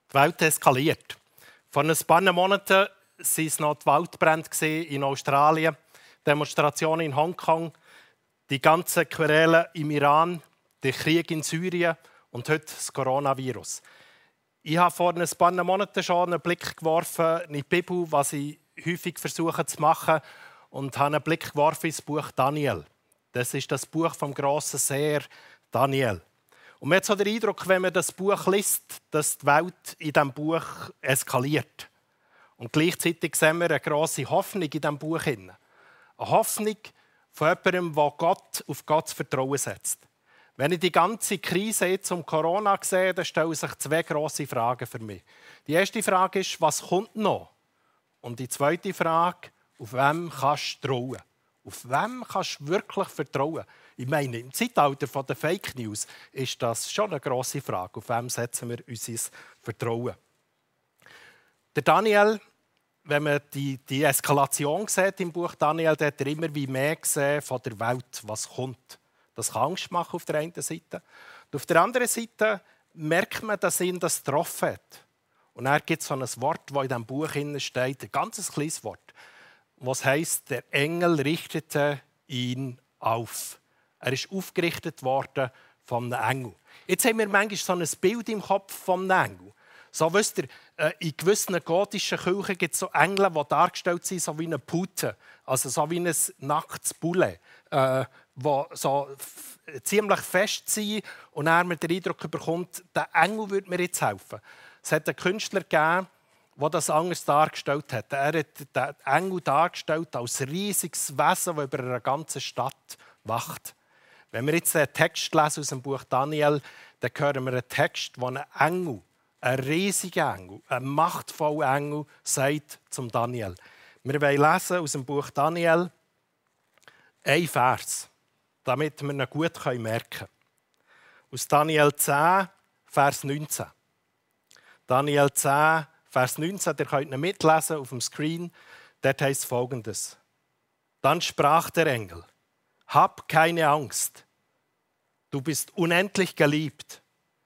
Die Welt eskaliert. Vor ein paar Monaten waren es noch die Waldbrände in Australien, Demonstrationen in Hongkong, die ganzen Querelen im Iran, der Krieg in Syrien und heute das Coronavirus. Ich habe vor ein paar Monaten schon einen Blick geworfen in die Bibel, was ich häufig versuche zu machen, und habe einen Blick geworfen ins Buch Daniel. Das ist das Buch vom grossen Seher Daniel. Und man hat so den Eindruck, wenn man das Buch liest, dass die Welt in diesem Buch eskaliert. Und gleichzeitig sehen wir eine grosse Hoffnung in diesem Buch. Eine Hoffnung von jemandem, der auf Gott zu Vertrauen setzt. Wenn ich die ganze Krise jetzt um Corona sehe, dann stellen sich zwei grosse Fragen für mich. Die erste Frage ist, was kommt noch? Und die zweite Frage, auf wem kannst du trauen? Auf wem kannst du wirklich vertrauen? Ich meine, im Zeitalter der Fake News ist das schon eine grosse Frage. Auf wem setzen wir unser Vertrauen? Der Daniel, wenn man die Eskalation sieht im Buch Daniel, hat er immer wie mehr gesehen von der Welt, was kommt. Das kann Angst machen auf der einen Seite. Und auf der anderen Seite merkt man, dass ihn das getroffen hat. Und er gibt so ein Wort, das in diesem Buch steht, ein ganz kleines Wort, was heisst, der Engel richtete ihn auf. Er ist aufgerichtet worden von einem Engel. Jetzt haben wir manchmal so ein Bild im Kopf von einem Engel. So, wisst ihr, in gewissen gotischen Kirchen gibt es so Engel, die dargestellt sind, so wie eine Pute, also so wie ein nacktes Bulle, die so ziemlich fest sind und er mit den Eindruck bekommt, der Engel würde mir jetzt helfen. Es hat einen Künstler gegeben, der das anders dargestellt hat. Er hat den Engel dargestellt als riesiges Wesen, das über eine ganze Stadt wacht. Wenn wir jetzt einen Text lesen aus dem Buch Daniel, dann hören wir einen Text, wo ein riesiger Engel, ein machtvoller Engel, sagt zum Daniel. Wir wollen lesen aus dem Buch Daniel einen Vers, damit wir ihn gut merken können. Aus Daniel 10, Vers 19. Daniel 10, Vers 19, ihr könnt ihn mitlesen auf dem Screen. Dort heißt Folgendes. Dann sprach der Engel, hab keine Angst, du bist unendlich geliebt.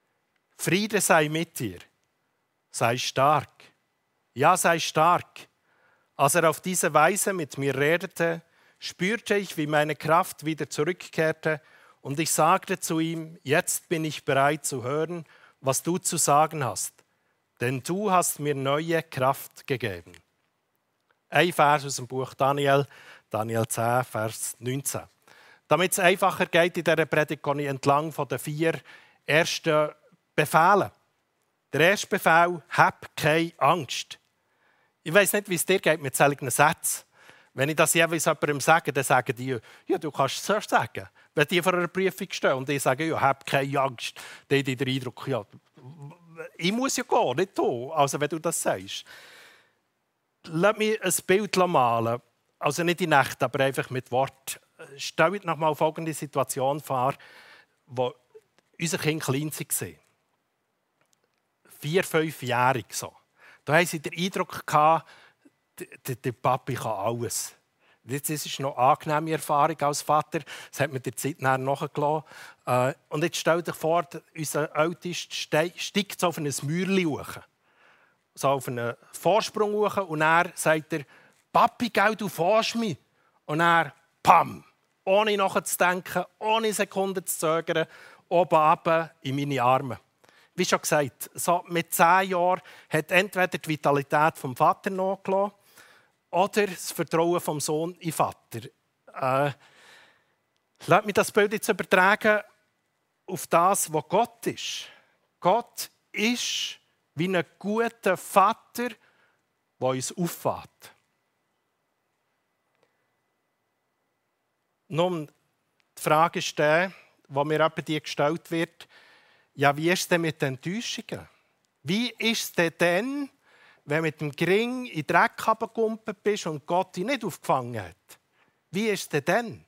Friede sei mit dir. Sei stark. Ja, sei stark. Als er auf diese Weise mit mir redete, spürte ich, wie meine Kraft wieder zurückkehrte, und ich sagte zu ihm, jetzt bin ich bereit zu hören, was du zu sagen hast, denn du hast mir neue Kraft gegeben. Ein Vers aus dem Buch Daniel, Daniel 10, Vers 19. Damit es einfacher geht in dieser Predigt, gehe ich entlang von den 4 ersten Befehlen. Der erste Befehl, hab keine Angst. Ich weiss nicht, wie es dir geht mit solchen Sätzen. Wenn ich das jeweils jemandem sage, dann sagen die, ja, du kannst es so sagen. Wenn die vor einer Prüfung stehen und ich sage, ja, hab keine Angst, dann habe ich den Eindruck, ja, ich muss ja gehen, nicht du. Also wenn du das sagst. Lass mich ein Bild malen. Also nicht in echt, aber einfach mit Wort. Stell dir noch mal folgende Situation vor, wo unsere Kinder klein waren. 4-, 5-jährig so. Da hatten sie den Eindruck, der Papi kann alles. Das ist noch eine angenehme Erfahrung als Vater. Das hat mir der Zeit nachgelassen. Und jetzt stell dir vor, unser Ältester steigt so auf ein Mäuerchen hoch. So auf einen Vorsprung hoch. Und er sagt er, Papi, gell, du fährst mich. Und er, pam, ohne nachzudenken, ohne Sekunden zu zögern, oben runter in meine Arme. Wie schon gesagt, so mit 10 Jahren hat entweder die Vitalität vom Vater nachgelassen oder das Vertrauen vom Sohn in den Vater. Lass mich das Bild jetzt übertragen auf das, was Gott ist. Gott ist wie ein guter Vater, der uns auffängt. Nun, die Frage ist die, die mir etwa die gestellt wird, ja, wie ist es denn mit den Enttäuschungen? Wie ist es denn dann, wenn du mit dem Gring in den Dreck herabgekumpelt bist und Gott dich nicht aufgefangen hat? Wie ist es denn dann?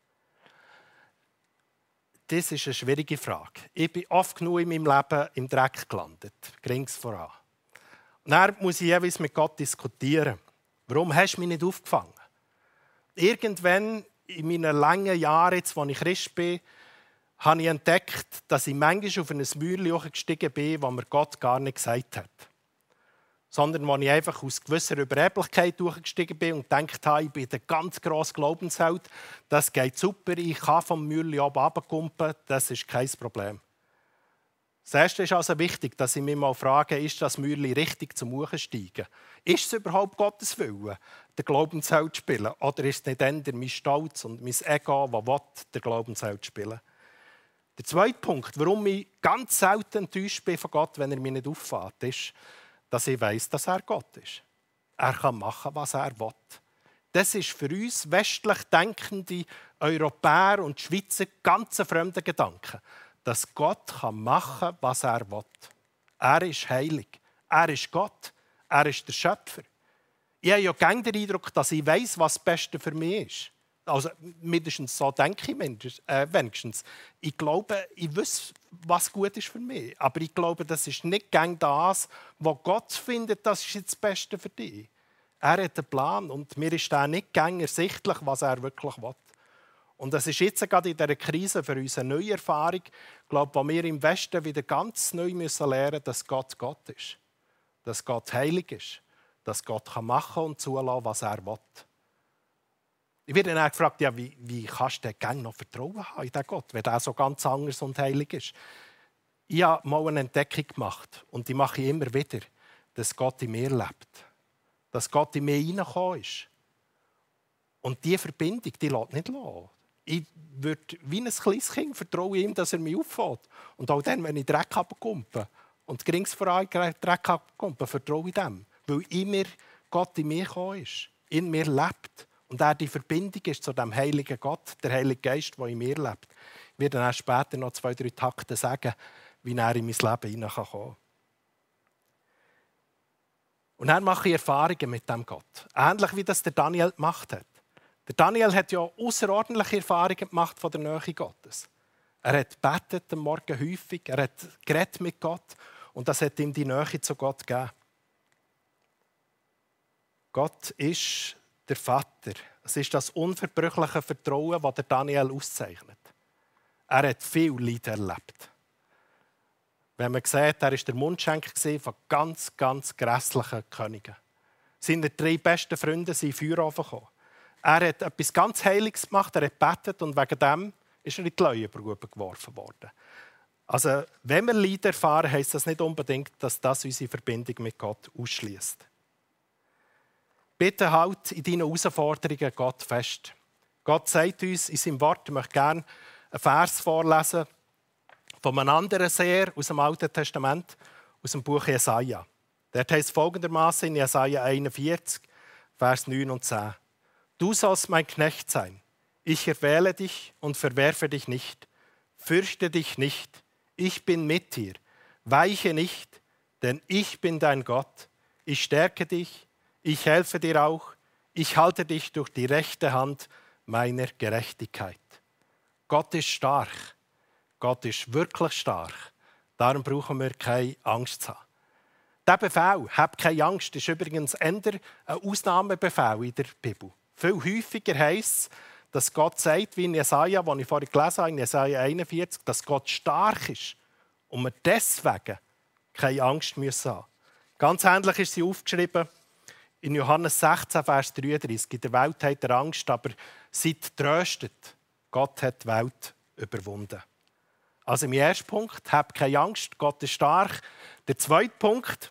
Das ist eine schwierige Frage. Ich bin oft genug in meinem Leben im Dreck gelandet, Grings voran. Und dann muss ich jeweils mit Gott diskutieren. Warum hast du mich nicht aufgefangen? Irgendwann in meinen langen Jahren, jetzt, als ich Christ bin, habe ich entdeckt, dass ich manchmal auf ein Mäuerchen hochgestiegen bin, das mir Gott gar nicht gesagt hat. Sondern wo ich einfach aus gewisser Überheblichkeit hochgestiegen bin und gedacht habe, ich bin der ganz grosse Glaubensheld, das geht super, ich kann vom Mäuerchen oben runterkumpen, das ist kein Problem. Das Erste ist also wichtig, dass ich mich mal frage, ist das Mäuerchen richtig zum Hochsteigen? Ist es überhaupt Gottes Wille, den Glaubensheld zu spielen? Oder ist es nicht eher mein Stolz und mein Ego, das den Glaubensheld spielen? Der zweite Punkt, warum ich ganz selten enttäuscht bin von Gott, wenn er mich nicht auffällt, ist, dass ich weiss, dass er Gott ist. Er kann machen, was er will. Das ist für uns westlich denkende Europäer und Schweizer ganz ein fremder Gedanke. Dass Gott machen kann, was er will. Er ist heilig. Er ist Gott. Er ist der Schöpfer. Ich habe ja gerne den Eindruck, dass ich weiss, was das Beste für mich ist. Also mindestens so denke ich wenigstens. Ich glaube, ich weiß, was gut ist für mich. Aber ich glaube, das ist nicht gegen das, was Gott findet, das ist jetzt das Beste für dich. Er hat einen Plan und mir ist da nicht gängig ersichtlich, was er wirklich will. Und das ist jetzt gerade in dieser Krise für uns eine neue Erfahrung, glaube, wo wir im Westen wieder ganz neu müssen lernen, dass Gott Gott ist. Dass Gott heilig ist. Dass Gott machen und zulassen, was er will. Ich werde dann gefragt, ja, wie kannst du denn noch Vertrauen haben in diesen Gott, wenn er so ganz anders und heilig ist? Ich habe mal eine Entdeckung gemacht und die mache ich immer wieder, dass Gott in mir lebt. Dass Gott in mir hineingekommen ist. Und diese Verbindung, die lässt nicht los. Ich würde wie ein kleines Kind vertraue ihm, dass er mich auffällt. Und auch dann, wenn ich Dreck abkumpe und geringes vor allem Dreck abkumpe, vertraue ich dem. Weil Gott in mir gekommen ist, in mir lebt. Und er die Verbindung ist zu dem heiligen Gott, der Heilige Geist, der in mir lebt. Ich werde dann später noch 2-3 Takte sagen, wie er in mein Leben hineinkommen kann. Und dann mache ich Erfahrungen mit dem Gott. Ähnlich wie das der Daniel gemacht hat. Der Daniel hat ja außerordentliche Erfahrungen gemacht von der Nähe Gottes. Er hat gebetet am Morgen häufig, er hat geredet mit Gott und das hat ihm die Nähe zu Gott gegeben. Gott ist der Vater. Es ist das unverbrüchliche Vertrauen, das der Daniel auszeichnet. Er hat viel Leid erlebt. Wenn man sieht, er war der Mundschenk von ganz, ganz grässlichen Königen. Seine 3 besten Freunde sind in den Feuerofen gekommen. Er hat etwas ganz Heiliges gemacht, er hat gebetet und wegen dem ist er in die Leuengrube geworfen worden. Also, wenn wir Leid erfahren, heisst das nicht unbedingt, dass das unsere Verbindung mit Gott ausschließt. Bitte halt in deinen Herausforderungen Gott fest. Gott sagt uns in seinem Wort, ich möchte gerne einen Vers vorlesen von einem anderen Seher aus dem Alten Testament, aus dem Buch Jesaja. Dort heißt es folgendermaßen in Jesaja 41, Vers 9 und 10. Du sollst mein Knecht sein. Ich erwähle dich und verwerfe dich nicht. Fürchte dich nicht. Ich bin mit dir. Weiche nicht, denn ich bin dein Gott. Ich stärke dich. Ich helfe dir auch. Ich halte dich durch die rechte Hand meiner Gerechtigkeit. Gott ist stark. Gott ist wirklich stark. Darum brauchen wir keine Angst zu haben. Der Befehl, hab keine Angst, ist übrigens eher ein Ausnahmebefehl in der Bibel. Viel häufiger heisst es, dass Gott sagt, wie in Jesaja, das ich vorhin gelesen habe, in Jesaja 41, dass Gott stark ist und wir deswegen keine Angst müssen haben. Ganz ähnlich ist sie aufgeschrieben in Johannes 16, Vers 33. In der Welt hat er Angst, aber seid tröstet. Gott hat die Welt überwunden. Also mein erster Punkt, hab keine Angst, Gott ist stark. Der zweite Punkt,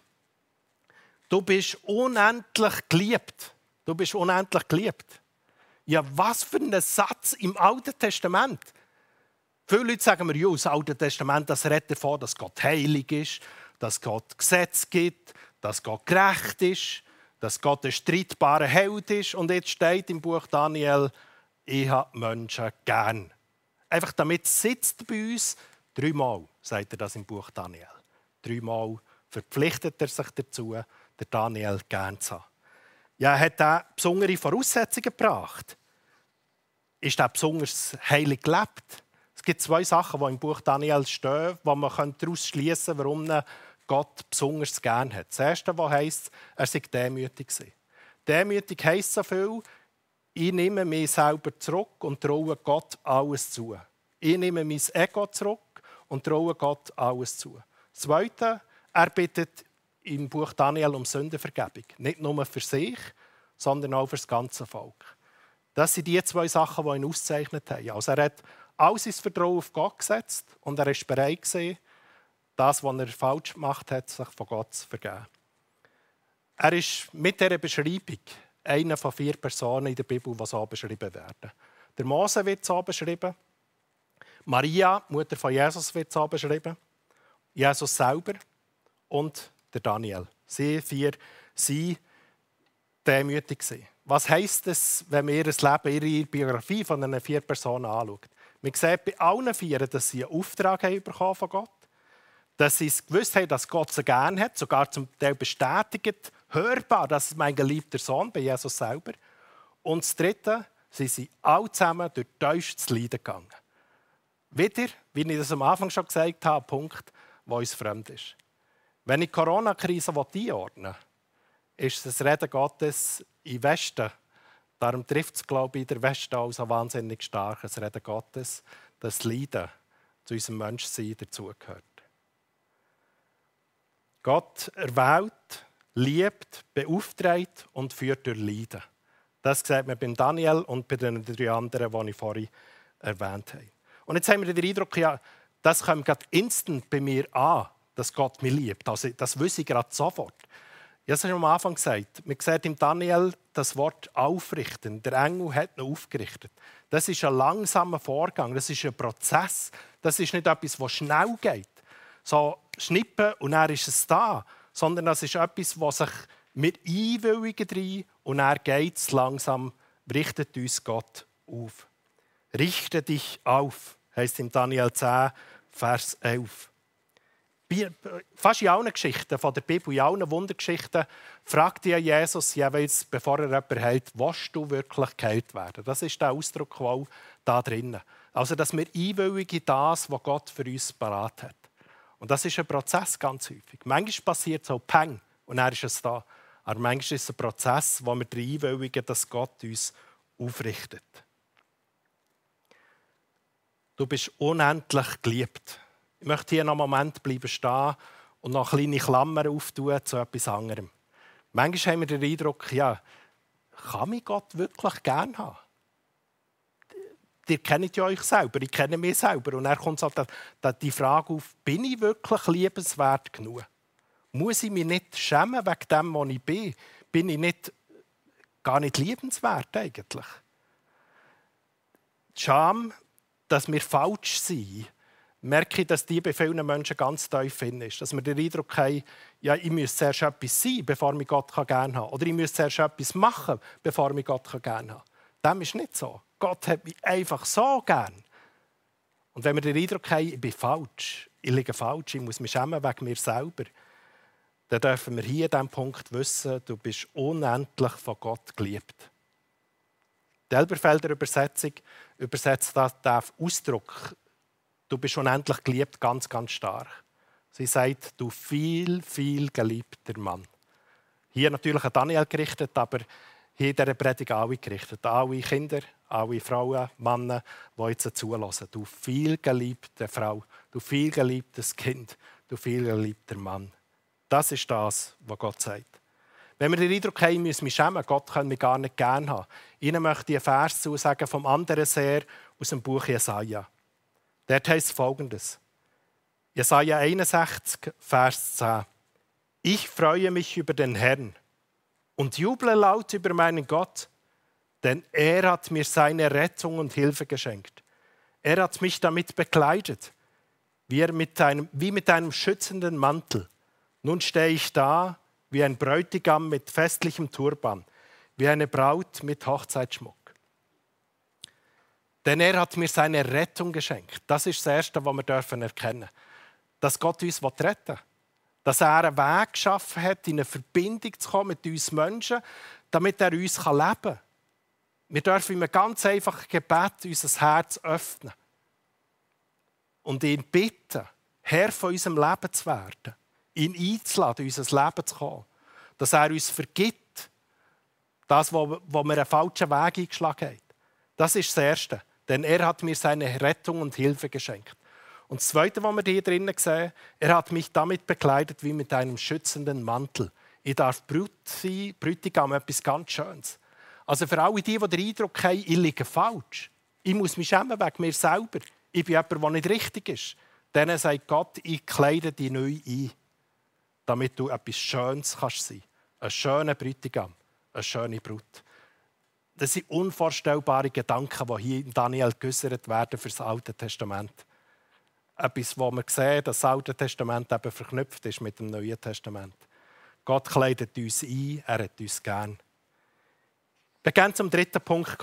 du bist unendlich geliebt. Du bist unendlich geliebt. Ja, was für ein Satz im Alten Testament. Viele Leute sagen mir, ja, das Alte Testament das redet davon, dass Gott heilig ist, dass Gott Gesetz gibt, dass Gott gerecht ist, dass Gott ein streitbarer Held ist. Und jetzt steht im Buch Daniel, ich habe Menschen gern. Einfach damit sitzt bei uns 3-mal, sagt er das im Buch Daniel. 3-mal verpflichtet er sich dazu, den Daniel gern zu haben. Ja, hat er besondere Voraussetzungen gebracht? Ist er besonders heilig gelebt? Es gibt 2 Sachen, die im Buch Daniel stehen, wo man daraus schließen kann, warum Gott besonders gern hat. Das Erste, was heisst, er sei demütig gewesen. Demütig heisst so viel, ich nehme mich selber zurück und traue Gott alles zu. Ich nehme mein Ego zurück und traue Gott alles zu. Das Zweite, er bittet im Buch Daniel um Sündenvergebung. Nicht nur für sich, sondern auch für das ganze Volk. Das sind die zwei Sachen, die ihn auszeichnet haben. Also er hat all sein Vertrauen auf Gott gesetzt und er ist bereit gewesen, das, was er falsch gemacht hat, sich von Gott zu vergeben. Er ist mit dieser Beschreibung einer von 4 Personen in der Bibel, die so beschrieben werden. Der Mose wird so beschrieben, Maria, Mutter von Jesus, wird so beschrieben, Jesus selber und der Daniel. Sie 4 sind demütig gewesen. Was heisst es, wenn wir ihr Leben, ihre Biografie von diesen 4 Personen anschauen? Man sieht bei allen 4, dass sie einen Auftrag bekommen von Gott, dass sie gewusst haben, dass Gott sie gerne hat, sogar zum Teil bestätigt, hörbar, das ist mein geliebter Sohn, bei Jesus selber. Und das Dritte, sie sind alle zusammen durch tiefstes Leiden gegangen. Wieder, wie ich das am Anfang schon gesagt habe, ein Punkt, der uns fremd ist. Wenn ich die Corona-Krise einordnen will, ist das Reden Gottes im Westen. Darum trifft es, glaube ich, in der Westen auch so wahnsinnig stark, das Reden Gottes, dass das Leiden zu unserem Menschsein dazugehört. Gott erwählt, liebt, beauftragt und führt durch Leiden. Das sieht man beim Daniel und bei den 3 anderen, die ich vorhin erwähnt habe. Und jetzt haben wir den Eindruck, ja, das kommt gerade instant bei mir an, dass Gott mich liebt. Also, das wüsste ich gerade sofort. Ich habe es schon am Anfang gesagt. Man sieht im Daniel das Wort aufrichten. Der Engel hat ihn aufgerichtet. Das ist ein langsamer Vorgang, das ist ein Prozess. Das ist nicht etwas, das schnell geht. So schnippen und dann ist es da. Sondern das ist etwas, das sich mit einwilligen rein und dann geht es langsam, richtet uns Gott auf. Richte dich auf, heisst im Daniel 10, Vers 11. Fast in allen Geschichten von der Bibel, in allen Wundergeschichten, fragt ja Jesus jeweils, bevor er jemanden heilt, willst du wirklich geheilt werden? Das ist der Ausdruck, der auch da drinnen. Also, dass wir einwilligen in das, was Gott für uns parat hat. Und das ist ein Prozess ganz häufig. Manchmal passiert so Peng und dann ist es da. Aber manchmal ist es ein Prozess, wo wir einwilligen, dass Gott uns aufrichtet. Du bist unendlich geliebt. Ich möchte hier noch einen Moment bleiben stehen und noch kleine Klammern auftun zu etwas anderem. Manchmal haben wir den Eindruck, ja, kann mich Gott wirklich gerne haben? Ihr kennt ja euch selber, ich kenne mich selber. Und dann kommt halt die Frage auf, bin ich wirklich liebenswert genug? Muss ich mich nicht schämen wegen dem, was ich bin? Bin ich gar nicht liebenswert eigentlich? Die Scham, dass wir falsch sind, merke ich, dass die bei vielen Menschen ganz tief ist. Dass wir den Eindruck haben, ja, ich muss zuerst etwas sein, bevor mich Gott gerne haben kann. Oder ich muss zuerst etwas machen, bevor mich Gott gerne haben kann. Das ist nicht so. Gott hat mich einfach so gern. Und wenn wir den Eindruck haben, ich bin falsch, ich liege falsch, ich muss mich schämen wegen mir selber, dann dürfen wir hier an diesem Punkt wissen, du bist unendlich von Gott geliebt. Die Elberfelder Übersetzung übersetzt diesen Ausdruck, du bist unendlich geliebt, ganz, ganz stark. Sie sagt, du viel, viel geliebter Mann. Hier natürlich an Daniel gerichtet, aber hier in dieser Predigt alle gerichtet. Alle Kinder, alle Frauen, Männer, die jetzt zulassen. Du viel geliebte Frau, du viel geliebtes Kind, du viel geliebter Mann. Das ist das, was Gott sagt. Wenn wir den Eindruck haben, müssen wir mich schämen, Gott kann mich gar nicht gerne haben. Ihnen möchte ich einen Vers zusagen vom anderen Seher aus dem Buch Jesaja. Dort heißt Folgendes. Jesaja 61, Vers 10. Ich freue mich über den Herrn und juble laut über meinen Gott, denn er hat mir seine Rettung und Hilfe geschenkt. Er hat mich damit bekleidet, wie mit einem schützenden Mantel. Nun stehe ich da, wie ein Bräutigam mit festlichem Turban, wie eine Braut mit Hochzeitsschmuck. Denn er hat mir seine Rettung geschenkt. Das ist das Erste, was wir erkennen dürfen. Dass Gott uns retten will. Dass er einen Weg geschaffen hat, in eine Verbindung zu kommen mit uns Menschen, damit er uns leben kann. Wir dürfen in einem ganz einfachen Gebet unser Herz öffnen. Und ihn bitten, Herr von unserem Leben zu werden. Ihn einzuladen, in unser Leben zu kommen. Dass er uns vergibt, das, wo wir einen falschen Weg eingeschlagen haben. Das ist das Erste. denn er hat mir seine Rettung und Hilfe geschenkt. Und das Zweite, was wir hier drinnen sehen, er hat mich damit bekleidet wie mit einem schützenden Mantel. Ich darf Brut sein, Bräutigam, etwas ganz Schönes. Also für alle die den Eindruck haben, ich liege falsch. Ich muss mich schämen wegen mir selber. Ich bin jemand, der nicht richtig ist. Denen sagt Gott, ich kleide dich neu ein, damit du etwas Schönes kannst sein. Ein schöner Bräutigam, eine schöne Brut. Das sind unvorstellbare Gedanken, die hier in Daniel geäußert werden für das Alte Testament. Etwas, wo wir sehen, dass das Alte Testament eben verknüpft ist mit dem Neuen Testament. Gott kleidet uns ein, er hat uns gern. Wir gehen zum dritten Punkt.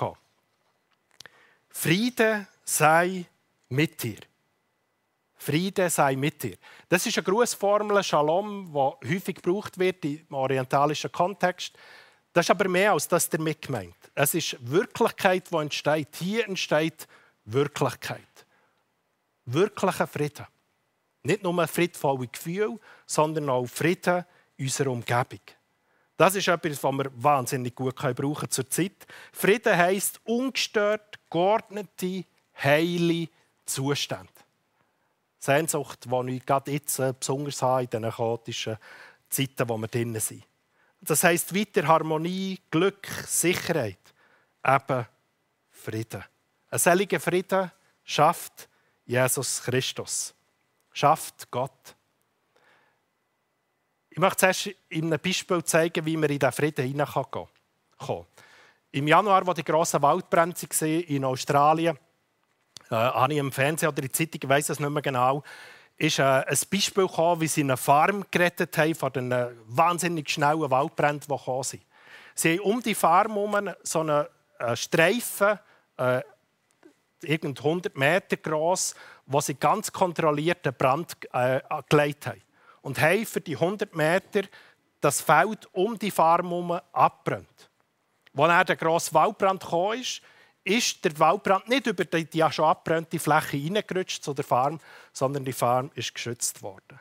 Friede sei mit dir. Friede sei mit dir. Das ist eine Grußformel, Shalom, die häufig gebraucht wird im orientalischen Kontext. Das ist aber mehr als das damit gemeint. Es ist Wirklichkeit, die entsteht. Hier entsteht Wirklichkeit. Wirklicher Frieden. Nicht nur friedvolle Gefühle, sondern auch Frieden in unserer Umgebung. Das ist etwas, was wir wahnsinnig gut brauchen können zur Zeit. Frieden heisst ungestört, geordnete, heile Zustände. Sehnsucht, die ich gerade jetzt besonders habe in diesen chaotischen Zeiten, wo wir drin sind. Das heisst weiter Harmonie, Glück, Sicherheit, eben Frieden. Ein seliger Frieden schafft Jesus Christus. Schafft Gott. Ich möchte zuerst in einem Beispiel zeigen, wie man in diesen Frieden hineinkommen kann. Im Januar, als die grossen Waldbrände waren in Australien, habe ich im Fernsehen oder in der Zeitung, ich weiss es nicht mehr genau, ist ein Beispiel gekommen, wie sie eine Farm gerettet haben von den wahnsinnig schnellen Waldbränden, die gekommen sind. Sie haben um die Farm herum so einen Streifen, irgend 100 Meter gross, wo sie ganz kontrolliert den Brand gelegt haben. Und haben für die 100 Meter das Feld um die Farm herum abgebrannt. Als dann der grosse Waldbrand kam, ist der Waldbrand nicht über die ja schon abgebrannte Fläche hineingerutscht zu der Farm, sondern die Farm ist geschützt worden.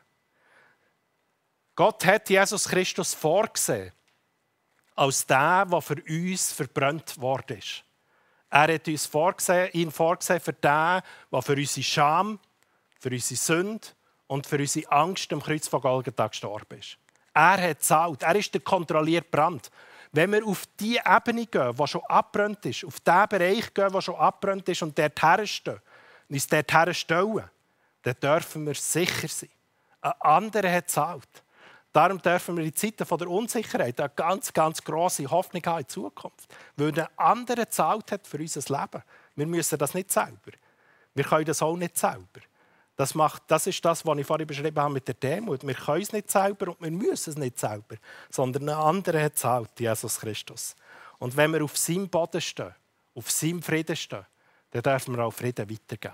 Gott hat Jesus Christus vorgesehen als der, der für uns verbrannt worden ist. Er hat uns ihn vorgesehen für den, der für unsere Scham, für unsere Sünde und für unsere Angst am Kreuz von Golgatha gestorben ist. Er hat gezahlt. Er ist der kontrollierte Brand. Wenn wir auf die Ebene gehen, die schon abbrannt ist, auf den Bereich gehen, der schon abbrannt ist und dort herstehen, uns dort herstellen, dann dürfen wir sicher sein. Ein anderer hat gezahlt. Darum dürfen wir in Zeiten der Unsicherheit eine ganz, ganz grosse Hoffnung haben in die Zukunft. Weil ein anderer gezahlt hat für unser Leben. Wir müssen das nicht selber. Wir können das auch nicht selber. Das ist das, was ich vorhin beschrieben habe mit der Demut. Wir können es nicht selber und wir müssen es nicht selber. Sondern ein anderer hat gezahlt, Jesus Christus. Und wenn wir auf seinem Boden stehen, auf seinem Frieden stehen, dann dürfen wir auch Frieden weitergeben.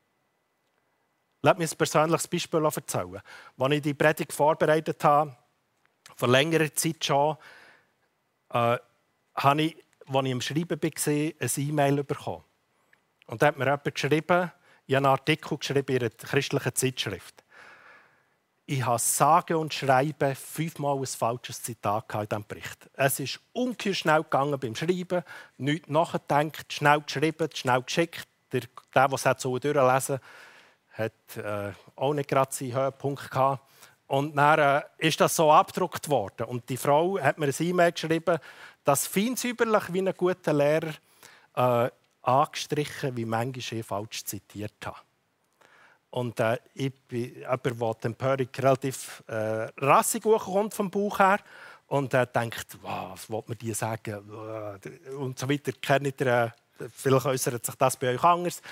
Lass mich ein persönliches Beispiel erzählen. Als ich die Predigt vorbereitet habe, vor längerer Zeit schon, habe ich, als ich am Schreiben war, ein E-Mail bekommen. Und da hat mir jemand geschrieben, ich habe einen Artikel geschrieben in einer christlichen Zeitschrift. Ich habe sage und schreibe 5-mal ein falsches Zitat in diesem Bericht. Es ist ungeheuer schnell gegangen beim Schreiben, nichts nachgedacht, schnell geschrieben, schnell geschickt. Der es so durchlesen hat auch nicht gerade seinen Höhepunkt gehabt. Und dann ist das so abgedruckt worden. Und die Frau hat mir ein E-Mail geschrieben, dass feinsäuberlich wie ein guter Lehrer angestrichen, wie manchmal ich falsch zitiert habe. Und ich bin jemand, der die Empörung relativ rassig hochkommt vom Bauch her. Und denkt, was will man dir sagen? Und so weiter. Kennt ihr, vielleicht äußert sich das bei euch anders.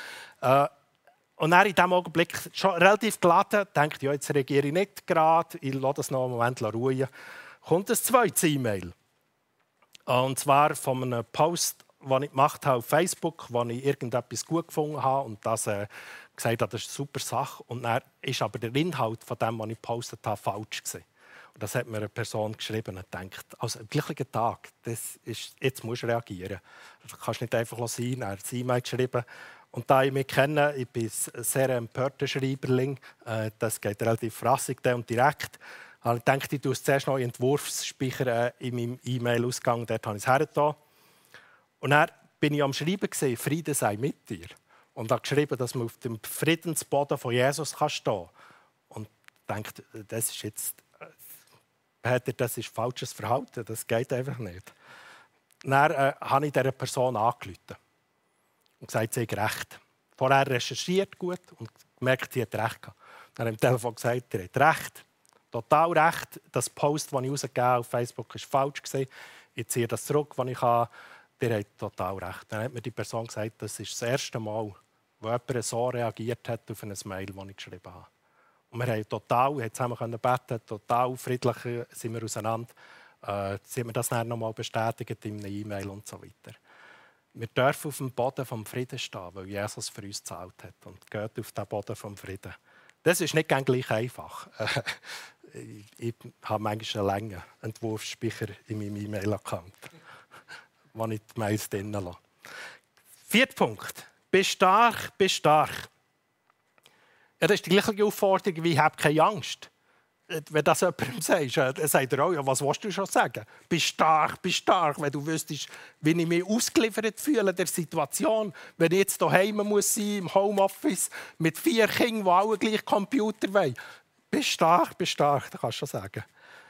Und dann in diesem Augenblick, schon relativ geladen, denkt, ja, jetzt reagiere ich nicht gerade, ich lasse das noch einen Moment ruhen. Kommt ein zweites E-Mail. Und zwar von einem Post, den ich gemacht habe auf Facebook, wo ich irgendetwas gut gefunden habe und das gesagt habe, das ist eine super Sache. Und dann ist aber der Inhalt von dem, was ich gepostet habe, falsch gewesen. Und das hat mir eine Person geschrieben und denkt, also am gleichen Tag, jetzt musst du reagieren. Du kannst nicht einfach sein. Er hat ein E-Mail geschrieben. Und da ich mich kenne, ich bin ein sehr empörter Schreiberling, das geht relativ rassig und direkt. Ich dachte, ich tue zuerst noch einen Entwurfsspeicher in meinem E-Mail-Ausgang, dort habe ich es hergetan. Und dann bin ich am Schreiben gesehen, Friede sei mit dir. Und habe geschrieben, dass man auf dem Friedensboden von Jesus stehen kann. Und denkt, das ist jetzt, Peter, das ist falsches Verhalten, das geht einfach nicht. Dann habe ich dieser Person angerufen und gesagt, sie hat recht. Vorher recherchiert gut und gemerkt, sie hat recht gehabt. Dann habe ich am Telefon gesagt, sie hat recht. Total recht. Das Post, das ich rausgegeben habe auf Facebook, war falsch. Ich ziehe das zurück, was ich kann. Der hat total recht. Dann hat mir die Person gesagt, das ist das erste Mal, wo jemand so reagiert hat auf ein Mail, das ich geschrieben habe. Und wir haben total, zusammen beten, total friedlich sind wir auseinander. Sie hat mir das dann nochmal bestätigt in einer E-Mail und so weiter. Wir dürfen auf dem Boden vom Frieden stehen, weil Jesus für uns gezahlt hat. Und geht auf den Boden vom Frieden. Das ist nicht gleich einfach. Ich habe manchmal einen langen Entwurfsspeicher in meinem E-Mail-Account, wo ich die Mails drin lasse. 4. Punkt. Bist stark, bist stark. Ja, das ist die gleiche Aufforderung wie «Ich habe keine Angst». Wenn das jemandem sagst, dann sagt er auch, ja, was willst du schon sagen? Bist stark, wenn du wüsstest, wie ich mich ausgeliefert fühle der Situation. Wenn ich jetzt daheim muss sein, im Homeoffice, mit 4 Kindern, die alle gleich Computer wollen. Bist stark, das kannst du schon sagen.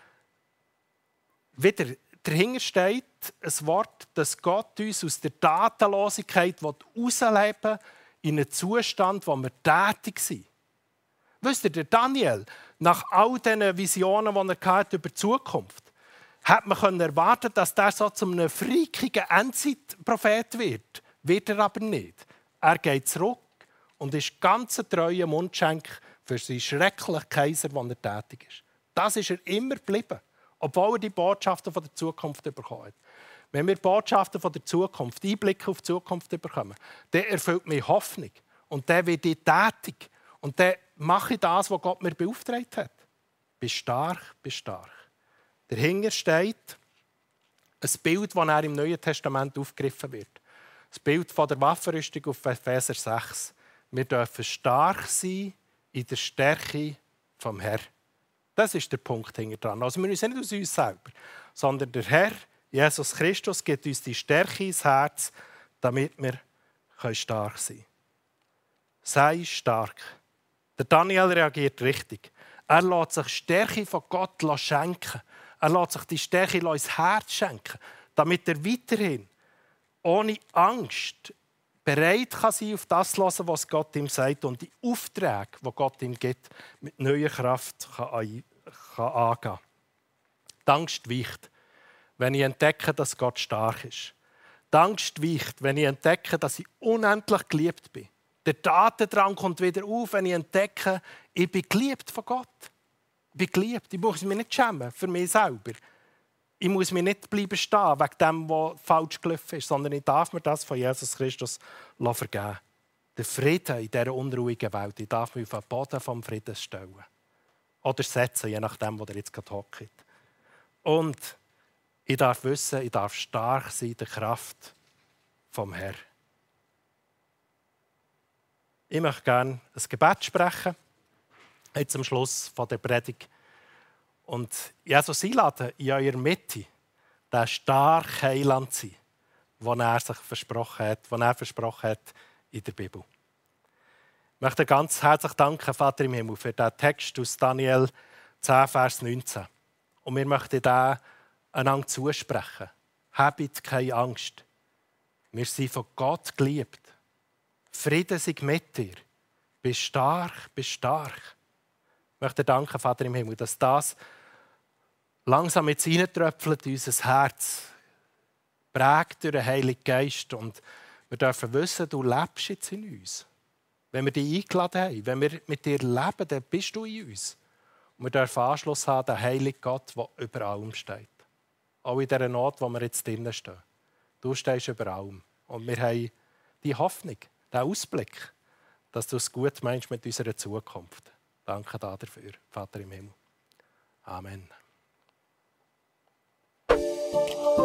Wieder, dahinter steht ein Wort, dass Gott uns aus der Tatenlosigkeit herausleben will, in einen Zustand, wo wir tätig sind. Wisst ihr, der Daniel, nach all diesen Visionen, die er hatte über die Zukunft, hat man erwarten, dass der so zu einem freakigen Endzeitprophet wird. Wird er aber nicht. Er geht zurück und ist ganz ein treuer Mundschenk für seinen schrecklichen Kaiser, wo er tätig ist. Das ist er immer geblieben, obwohl er die Botschaften von der Zukunft bekommen hat. Wenn wir Botschaften von der Zukunft, Einblicke auf die Zukunft bekommen, dann erfüllt mich Hoffnung. Und dann werde ich tätig. Und dann mache ich das, was Gott mir beauftragt hat. Bist stark, bist stark. Dahinter steht ein Bild, das er im Neuen Testament aufgegriffen wird. Das Bild von der Waffenrüstung auf Epheser 6. Wir dürfen stark sein in der Stärke vom Herrn. Das ist der Punkt hinter dran. Also wir müssen nicht aus uns selber, sondern der Herr, Jesus Christus, gibt uns die Stärke ins Herz, damit wir stark sein können. Sei stark. Der Daniel reagiert richtig. Er lässt sich Stärke von Gott schenken. Er lässt sich die Stärke ins Herz schenken, damit er weiterhin ohne Angst bereit kann sein, auf das zu hören, was Gott ihm sagt und die Aufträge, die Gott ihm gibt, mit neuer Kraft kann angehen. Die Angst weicht, wenn ich entdecke, dass Gott stark ist. Die Angst weicht, wenn ich entdecke, dass ich unendlich geliebt bin. Der Tatendrang kommt wieder auf, wenn ich entdecke, ich bin geliebt von Gott. Ich bin geliebt. Ich muss mich nicht schämen für mich selber. Ich muss mich nicht bleiben stehen wegen dem, was falsch gelaufen ist, sondern ich darf mir das von Jesus Christus vergeben. Der Frieden in dieser unruhigen Welt, ich darf mich auf den Boden vom Frieden stellen. Oder setzen, je nachdem, wo er jetzt gerade hockt. Und ich darf wissen, ich darf stark sein in der Kraft vom Herrn. Ich möchte gerne ein Gebet sprechen, jetzt am Schluss der Predigt. Und Jesus einladen, in eurer Mitte, der starke Heiland zu sein, den er sich versprochen hat in der Bibel. Ich möchte ganz herzlich danken, Vater im Himmel, für diesen Text aus Daniel 10, Vers 19. Und wir möchten diesen einander zusprechen. Habt keine Angst. Wir sind von Gott geliebt. Friede sei mit dir. Bist stark, bist stark. Ich möchte danken, Vater im Himmel, dass das langsam jetzt reintröpfelt in unser Herz. Prägt durch den Heiligen Geist. Und wir dürfen wissen, du lebst jetzt in uns. Wenn wir dich eingeladen haben, wenn wir mit dir leben, dann bist du in uns. Und wir dürfen Anschluss haben, den heiligen Gott, der über allem steht. Auch in dieser Not, wo wir jetzt drinnen stehen. Du stehst über allem. Und wir haben die Hoffnung, den Ausblick, dass du es gut meinst mit unserer Zukunft. Danke dafür, Vater im Himmel. Amen.